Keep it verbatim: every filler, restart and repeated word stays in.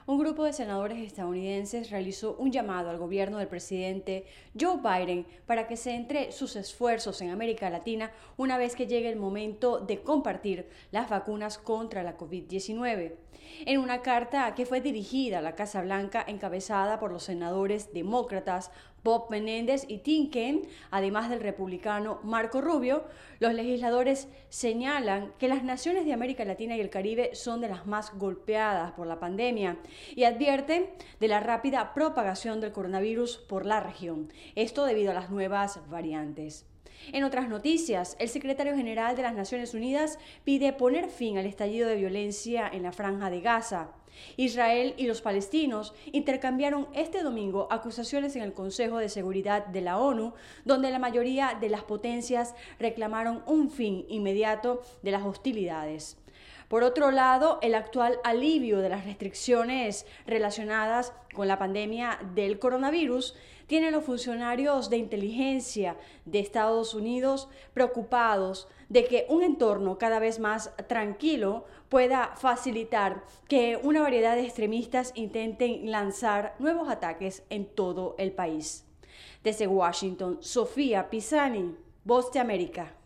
Un grupo de senadores estadounidenses realizó un llamado al gobierno del presidente Joe Biden para que centre sus esfuerzos en América Latina una vez que llegue el momento de compartir las vacunas contra la COVID diecinueve. En una carta que fue dirigida a la Casa Blanca, encabezada por los senadores demócratas Bob Menéndez y Tim Kaine, además del republicano Marco Rubio, los legisladores señalan que las naciones de América Latina y el Caribe son de las más golpeadas por la pandemia y advierten de la rápida propagación del coronavirus por la región, esto debido a las nuevas variantes. En otras noticias, el secretario general de las Naciones Unidas pide poner fin al estallido de violencia en la Franja de Gaza. Israel y los palestinos intercambiaron este domingo acusaciones en el Consejo de Seguridad de la ONU, donde la mayoría de las potencias reclamaron un fin inmediato de las hostilidades. Por otro lado, el actual alivio de las restricciones relacionadas con la pandemia del coronavirus tiene a los funcionarios de inteligencia de Estados Unidos preocupados de que un entorno cada vez más tranquilo pueda facilitar que una variedad de extremistas intenten lanzar nuevos ataques en todo el país. Desde Washington, Sofía Pisani, Voz de América.